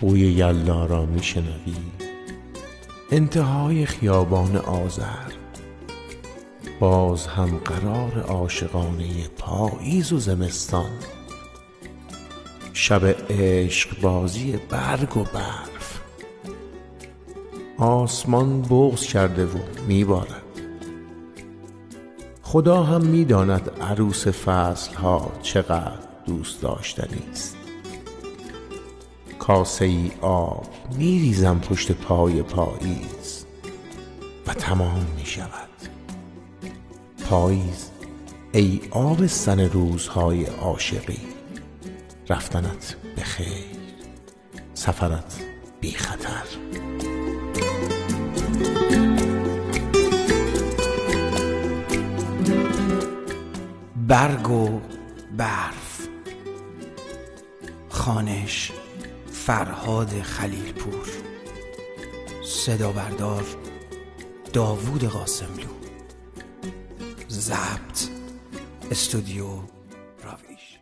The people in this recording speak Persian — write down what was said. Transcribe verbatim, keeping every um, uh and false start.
بوی یلدا را میشنوی، انتهای خیابان آذر، باز هم قرار عاشقانه پاییز و زمستان، شب عشق بازی برگ و برف. آسمان بغض کرده و میبارد، خدا هم میداند عروس فصل ها چقدر دوست داشتنی است. کاسه ای آب میریزم پشت پای پاییز و تمام میشود. پاییز ای آبستن روزهای عاشقی، رفتنت به خیر، سفرت بی خطر. برگ و برف. خوانش فرهاد خلیلپور. صدا بردار داوود قاسملو. ضبط استودیو